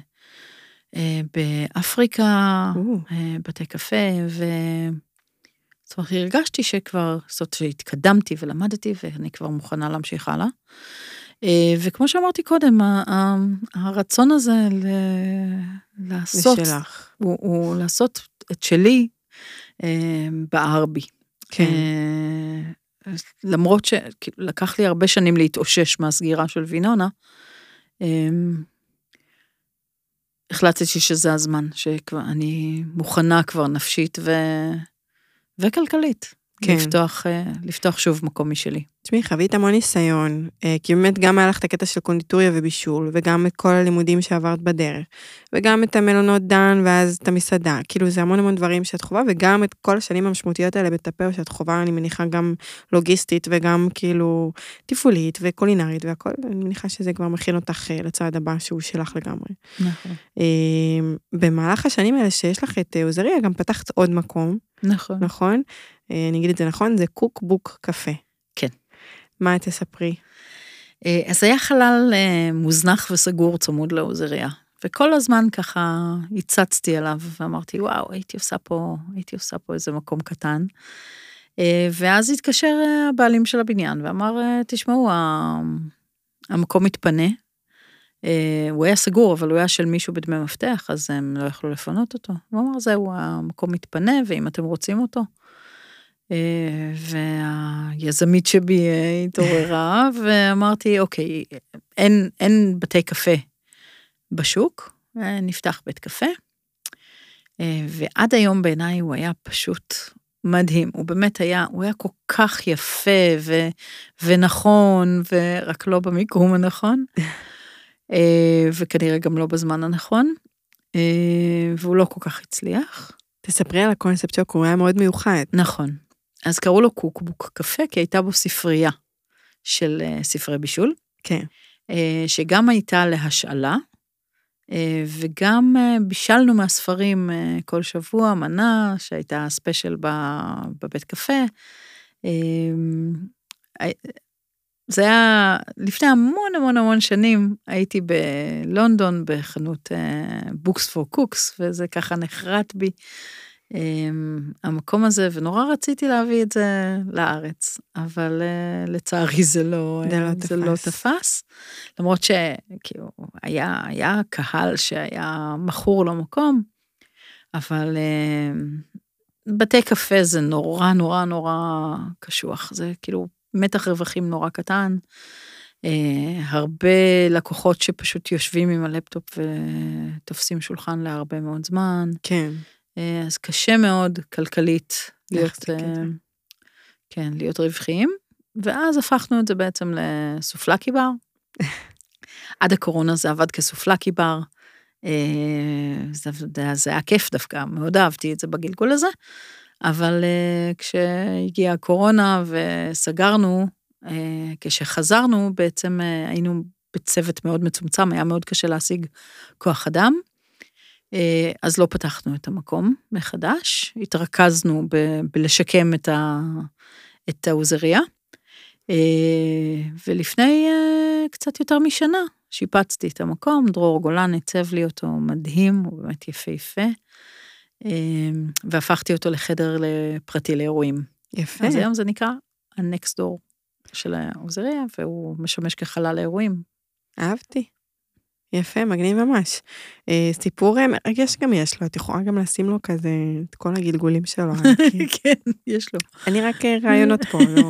באפריקה, בתי קפה, זאת אומרת, הרגשתי שכבר, זאת שהתקדמתי ולמדתי, ואני כבר מוכנה להמשיך הלאה. וכמו שאמרתי קודם, הרצון הזה לעשות, הוא לעשות את שלי בער בי. כן. למרות שלקח לי הרבה שנים להתאושש מהסגירה של וינונה, החלטתי שזה הזמן, שאני מוכנה כבר נפשית וכלכלית, כן. לפתוח שוב מקום משלי. תשמעי, חווית המון ניסיון, כי באמת גם היה לך את הקטע של קונדיטוריה ובישול, וגם את כל הלימודים שעברת בדרך, וגם את המלונות דן, ואז את המסעדה, כאילו זה המון דברים שאת חובה, וגם את כל השנים המשמעותיות האלה בטפאו, שאת חובה, אני מניחה גם לוגיסטית, וגם כאילו תפעולית וקולינרית, והכל, אני מניחה שזה כבר מכין אותך לצעד הבא, שהוא שלך לגמרי. נכון. במהלך השנים האלה שיש לך את עוזריה, גם פתחת עוד מקום. נכון. נכון? אני אגיד את זה נכון, זה קוק-בוק קפה. כן. מה תספרי? אז היה חלל מוזנח וסגור צמוד לעוזריה, וכל הזמן ככה הצצתי אליו, ואמרתי, וואו, הייתי עושה פה איזה מקום קטן. ואז התקשר הבעלים של הבניין, ואמר, תשמעו, המקום מתפנה, הוא היה סגור, אבל הוא היה של מישהו בדמי מפתח, אז הם לא יכלו לפנות אותו. הוא אמר, זהו, המקום מתפנה, ואם אתם רוצים אותו. והיזמית שבי התעוררה, ואמרתי, אוקיי, אין בתי קפה בשוק, נפתח בית קפה, ועד היום בעיניי הוא היה פשוט מדהים, הוא באמת היה כל כך יפה ונכון, ורק לא במיקום הנכון, וכנראה גם לא בזמן הנכון, והוא לא כל כך הצליח. תספרי על הקונספט שלו, הוא היה מאוד מיוחד. נכון. אז קראו לו קוקבוק קפה, כי הייתה בו ספרייה של ספרי בישול. כן. שגם הייתה להשאלה, וגם בישלנו מהספרים כל שבוע, מנה שהייתה ספיישל בבית קפה. זה היה לפני המון שנים, הייתי בלונדון בחנות Books for Cooks, וזה ככה נחרט בי המקום הזה, ונורא רציתי להביא את זה לארץ, אבל לצערי זה לא תפס, למרות שכאילו היה קהל שהיה מכור למקום, אבל בתי קפה זה נורא קשוח, זה כאילו מתח רווחים נורא קטן, הרבה לקוחות שפשוט יושבים עם הלפטופ ותופסים שולחן להרבה מאוד זמן. כן. אז קשה מאוד כלכלית להיות רווחיים, ואז הפכנו את זה בעצם לסופלקי בר. עד הקורונה זה עבד כסופלקי בר, זה היה כיף דווקא, מאוד אהבתי את זה בגלגול הזה, אבל כשהגיעה הקורונה וסגרנו, כשחזרנו בעצם היינו בצוות מאוד מצומצם, היה מאוד קשה להשיג כוח אדם, אז לא פתחנו את המקום מחדש, התרכזנו בלשקם את העוזריה, ולפני קצת יותר משנה, שיפצתי את המקום, דרור גולן הצב לי אותו מדהים, הוא באמת יפה, והפכתי אותו לחדר פרטי לאירועים. יפה. אז היום זה נקרא ה-Next Door של העוזריה, והוא משמש כחלל לאירועים. אהבתי. יפה, מגניב ממש. סיפור מרגש גם יש לו, את יכולה גם לשים לו כזה את כל הגלגולים שלו. כן, יש לו. אני רק רעיונות פה, לא.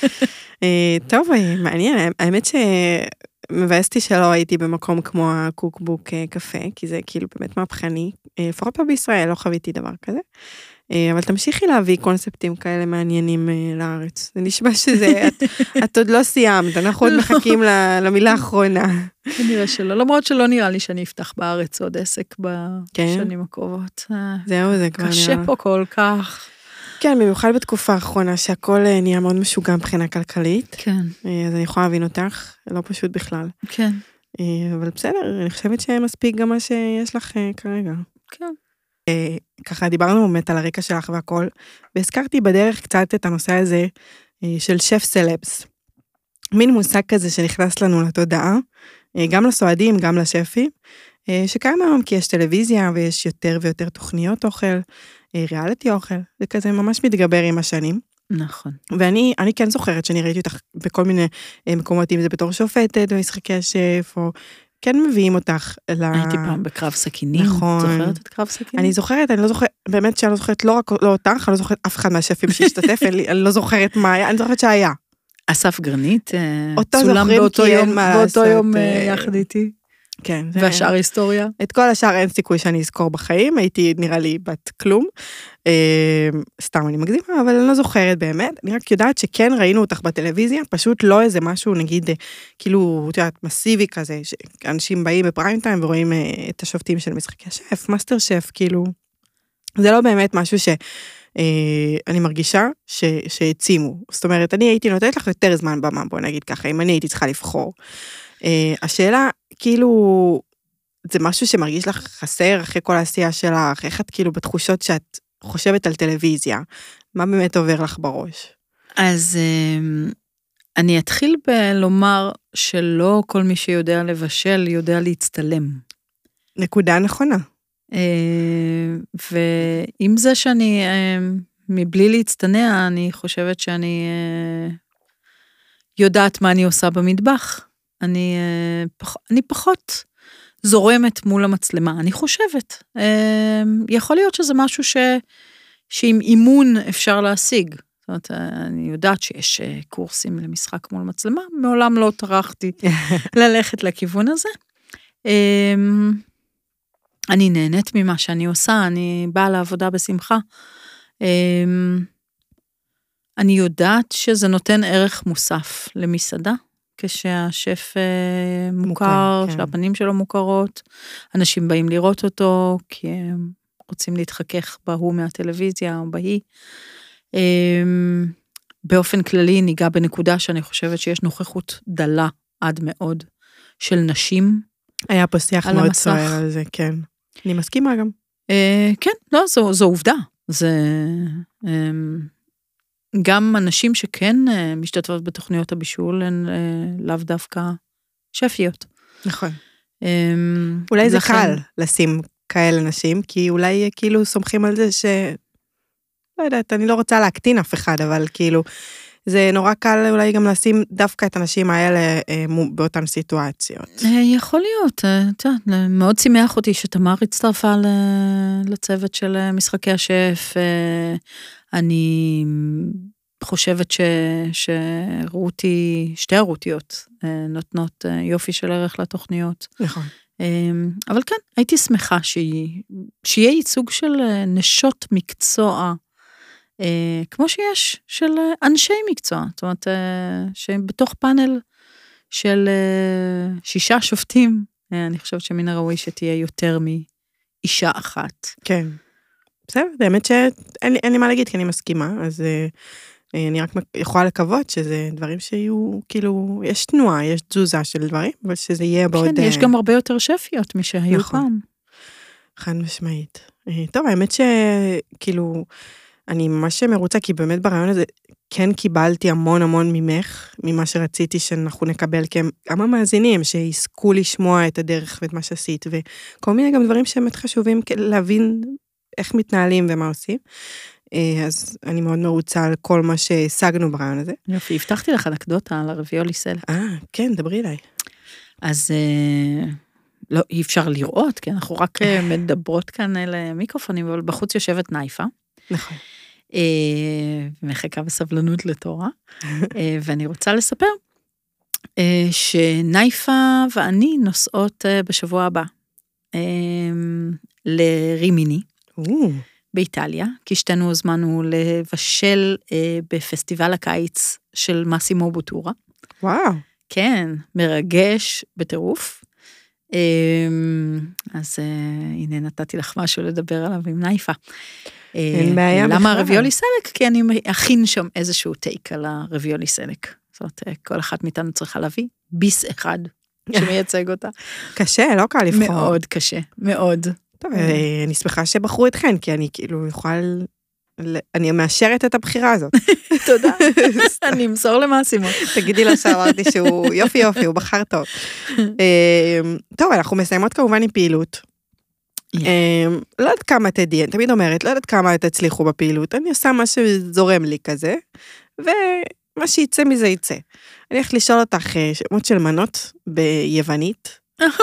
טוב, מעניין, האמת שמבאסתי שלא הייתי במקום כמו הקוקבוק קפה, כי זה כאילו באמת מהפכני, לפחות פה בישראל לא חוויתי דבר כזה, אבל תמשיכי להביא קונספטים כאלה מעניינים לארץ. זה נשמע שזה, את עוד לא סיימת, אנחנו עוד מחכים למילה האחרונה. כנראה שלא, למרות שלא נראה לי שאני אפתח בארץ עוד עסק בשנים הקרובות. זהו, זה כבר נראה. קשה פה כל כך. כן, במיוחד בתקופה האחרונה, שהכל נהיה מאוד משוגע מבחינה כלכלית. כן. אז אני יכולה להבין אותך, לא פשוט בכלל. כן. אבל בסדר, אני חושבת שמספיק גם מה שיש לך כרגע. כן. ככה דיברנו באמת על הרקע שלך והכל, והזכרתי בדרך קצת את הנושא הזה של שף סלבס. מין מושג כזה שנכנס לנו לתודעה, גם לסועדים, גם לשפים, שקיים היום כי יש טלוויזיה ויש יותר ויותר תוכניות אוכל, ריאליטי אוכל, זה כזה ממש מתגבר עם השנים. נכון. ואני כן זוכרת שאני ראיתי אותך בכל מיני מקומות, אם זה בתור שופטת במשחקי השף, או כן מביאים אותך הייתי פעם בקרב סכינים. נכון. זוכרת את קרב סכינים? אני זוכרת, אני לא זוכרת, באמת שאני לא זוכרת לא אותך, אני לא זוכרת אף אחד מהשפים שהשתתף, אני לא זוכרת מה היה, אני זוכרת שהיה. אסף גרנית, צולם באותו יום יחד איתי. כן. והשאר היסטוריה. את כל השאר אין סיכוי שאני אזכור בחיים, הייתי נראה לי בת כלום. סתם אני מגזימה, אבל אני לא זוכרת באמת. אני רק יודעת שכן ראינו אותך בטלוויזיה, פשוט לא איזה משהו, נגיד, כאילו, את יודעת, מסיבי כזה, שאנשים באים בפריים טיים ורואים את השופטים של משחקי השף, מאסטר שף, כאילו, זה לא באמת משהו אני מרגישה שהצימו. זאת אומרת, אני הייתי נותנת לך יותר זמן במה, בוא נגיד ככה, אם אני הייתי צריכה לבחור. השאלה, כאילו, זה משהו שמרגיש לך חסר אחרי כל העשייה שלך, איך את כאילו בתחושות שאת חושבת על טלוויזיה, מה באמת עובר לך בראש? אז אני אתחיל בלומר שלא כל מי שיודע לבשל יודע להצטלם. נקודה נכונה. ועם זה שאני, מבלי להצטנע, אני חושבת שאני יודעת מה אני עושה במטבח. אני פחות זורמת מול המצלמה, אני חושבת. יכול להיות שזה משהו שעם אימון אפשר להשיג. זאת אומרת, אני יודעת שיש קורסים למשחק מול מצלמה, מעולם לא טרחתי ללכת לכיוון הזה. אני נהנית ממה שאני עושה, אני באה לעבודה בשמחה. אני יודעת שזה נותן ערך מוסף למסעדה, כשהשף מוכר, שהפנים שלו מוכרות, אנשים באים לראות אותו, כי הם רוצים להתחכך בהוא מהטלוויזיה או בהיא. באופן כללי ניגע בנקודה שאני חושבת שיש נוכחות דלה עד מאוד של נשים. היה פה שיח מאוד סוער על זה, כן. אני מסכימה גם. כן, לא, זו עובדה. זה גם אנשים שכן משתתפות בתוכניות הבישול, הן לאו דווקא שפיות. נכון. אולי זה קל לשים כאלה נשים, כי אולי כאילו סומכים על זה לא יודעת, אני לא רוצה להקטין אף אחד, אבל כאילו, זה נורא קל אולי גם לשים דווקא את הנשים האלה באותן סיטואציות. יכול להיות, מאוד שימח אותי שתמר הצטרפה לצוות של משחקי השף, אני חושבת שרותי, שתי הרותיות, נותנות יופי של ערך לתוכניות. נכון. אבל כן, הייתי שמחה שיהיה ייצוג של נשות מקצוע, כמו שיש של אנשי מקצוע, זאת אומרת, שבתוך פאנל של 6 שופטים, אני חושבת שמן הראוי שתהיה יותר מאישה אחת. כן. בסדר, באמת שאין לי מה להגיד, כי אני מסכימה, אז אני רק יכולה לקוות שזה דברים שיהיו, כאילו, יש תנועה, יש תזוזה של דברים, אבל שזה יהיה בעוד... כן, יש גם הרבה יותר שפיות משהיו פעם. חד משמעית. טוב, האמת שכאילו, אני ממש מרוצה, כי באמת ברעיון הזה, כן קיבלתי המון המון ממך, ממה שרציתי שאנחנו נקבל, כי גם המאזינים שיזכו לשמוע את הדרך ואת מה שעשית, וכל מיני גם דברים שבאמת חשובים להבין איך מתנהלים ומה עושים. אז אני מאוד מרוצה על כל מה שהשגנו ברעיון הזה. יופי, הבטחתי לך אנקדוטה על הרביולי סלק. כן, דברי אליי. אז לא, אי אפשר לראות, כי אנחנו רק מדברות כאן על מיקרופונים, אבל בחוץ יושבת נייפה. נכון. מחכה בסבלנות לתורה, ואני רוצה לספר שנייפה ואני נוסעות בשבוע הבא לרימיני, באיטליה, כי שתינו הוזמנו לבשל בפסטיבל הקיץ של מאסימו בוטורה. וואו. כן, מרגש בטירוף. אז הנה נתתי לך משהו לדבר עליו עם נייפה. אין בעיה בכלל. למה הרביולי סלק? כי אני אכין שם איזשהו טייק על הרביולי סלק. זאת אומרת, כל אחת מאיתנו צריכה להביא ביס אחד שמייצג אותה. קשה, לא קל לבחור. מאוד קשה, מאוד. טוב, אני שמחה שבחרו אתכן, כי אני כאילו יכולה... אני מאשרת את הבחירה הזאת. תודה. אני אמסור למאסימו. תגידי לו שאמרתי שהוא יופי יופי, הוא בחר טוב. טוב, אנחנו מסיימות כמובן עם פעילות. לא יודעת כמה תדעי, אני תמיד אומרת, לא יודעת כמה תצליחו בפעילות, אני עושה מה שזורם לי כזה, ומה שיצא מזה יצא. אני הולכת לשאול אותך שמות של מנות ביוונית.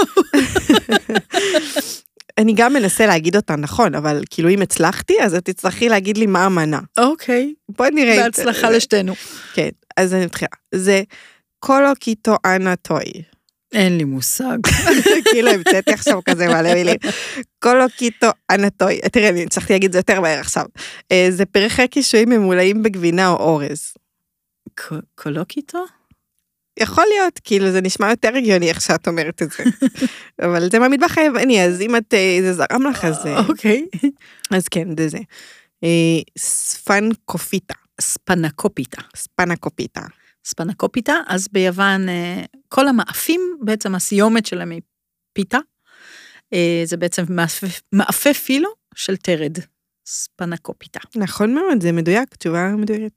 אני גם מנסה להגיד אותה נכון, אבל כאילו אם הצלחתי, אז את תצטרכי להגיד לי מה המנה. אוקיי. בואי נראה. בהצלחה לשתינו. כן, אז אני מתחילה. זה קולוקיטו אנטוי. אין לי מושג. כאילו המצאתי עכשיו כזה מלא מילים. קולוקיטו אנטוי. תראה, אני צריכתי להגיד זה יותר מהר עכשיו. זה פרחי קישואים ממולאים בגבינה או אורז. קולוקיטו? יכול להיות, כאילו זה נשמע יותר הגיוני איך שאת אומרת את זה. אבל זה מהמטבח היווני, אז אם את, זה זרם לך, אז... אוקיי. אז כן, זה זה. ספנקופיטה. ספנקופיטה. ספנקופיטה. ספנקופיטה, אז ביוון כל המאפים, בעצם הסיומת שלהם היא פיתה, זה בעצם מאפה פילו של תרד. ספנקופיטה. נכון מאוד, זה מדויק, תשובה מדויקת.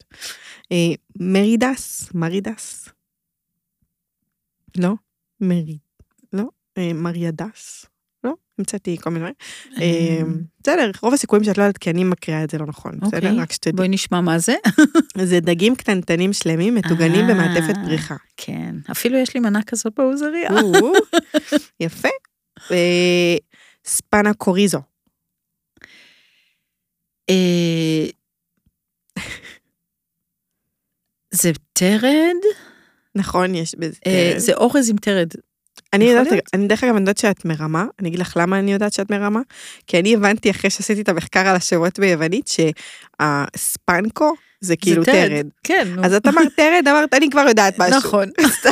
מרידס. לא? לא? מריאדס. לא? המצאתי כל מיני. בסדר, רוב הסיכויים שאת לא יודעת, כי אני מקריאה את זה לא נכון. בסדר? רק שתדעי. בואי נשמע מה זה. זה דגים קטנטנים שלמים, מטוגנים במעטפת פריחה. כן, אפילו יש לי מנה כזאת בעוזריה. יפה. ספנה קוריזו. זה תרד? נכון, יש בזה תרד. זה אורז עם תרד. אני דרך אגב, אני יודעת שאת מרמה, אני אגיד לך למה אני יודעת שאת מרמה, כי אני הבנתי אחרי שעשיתי את המחקר על השמות ביוונית, שהספנקו זה כאילו תרד. כן. אז את אמרת תרד, אמרת, אני כבר יודעת משהו. נכון.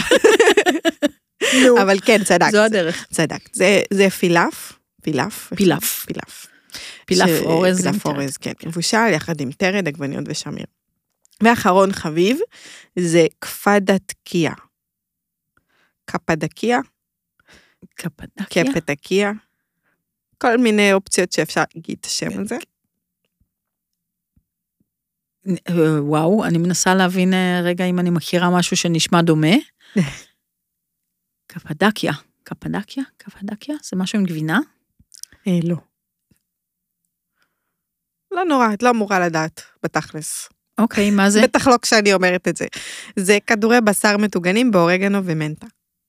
אבל כן, צדקת. זו הדרך. צדקת. זה פילאף. פילאף אורז, כן. מבושל יחד עם תרד, עגבניות ושמיר. ואחרון חביב, זה קפדקיה. קפדקיה. כל מיני אופציות שאפשר להגיד את השם הזה. וואו, אני מנסה להבין רגע אם אני מכירה משהו שנשמע דומה. קפדקיה. זה משהו עם גבינה? לא. לא נורא, את לא אמורה לדעת, בתכלס. אוקיי, מה זה? בטח לא כשאני אומרת את זה. זה כדורי בשר מטוגנים באורגנו ומנטה.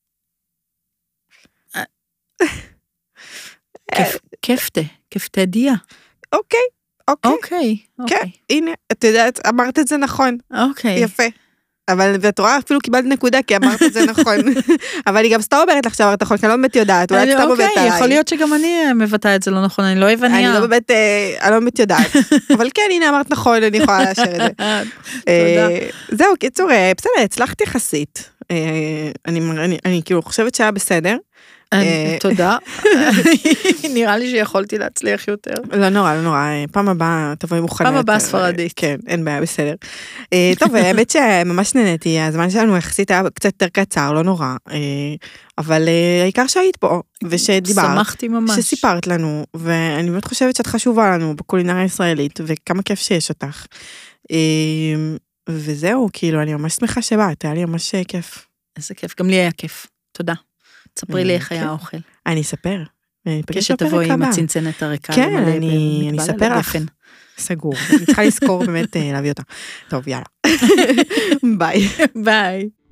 כפתה דיה. אוקיי. כן, הנה, את יודעת, אמרת את זה נכון. אוקיי. יפה. אבל ואת רואה, אפילו קיבלת נקודה, כי אמרת את זה נכון. אבל אני גם סתם אומרת לך שאמרת נכון, כי אני לא באמת יודעת, אולי את סתם עובדת עליי. יכול להיות שגם אני מבטאה את זה לא נכון, אני לא יווניה. אני לא באמת יודעת. אבל כן, הנה אמרת נכון, אני יכולה לאשר את זה. תודה. זהו, קיצור, בסדר, הצלחת יחסית. אני כאילו חושבת שהיה בסדר. תודה. נראה לי שיכולתי להצליח יותר. לא נורא, פעם הבאה תבואי מוכנה. פעם הבאה ספרדית. כן, אין בעיה, בסדר. טוב, האמת שממש נהניתי, הזמן שלנו יחסית היה קצת יותר קצר, לא נורא, אבל העיקר שהיית פה, ושדיברת, שמחתי ממש. שסיפרת לנו, ואני באמת חושבת שאת חשובה לנו בקולינריה הישראלית, וכמה כיף שיש אותך. וזהו, כאילו, אני ממש שמחה שבאת, היה לי ממש כיף. איזה כיף, גם לי היה כיף. תודה. תספרי לי איך היה האוכל. אני אספר. כשתבואי עם הצנצנת הריקה. כן, אני אספר לך. סגור. אני צריכה לזכור באמת להביא אותה. טוב, יאללה. ביי. ביי.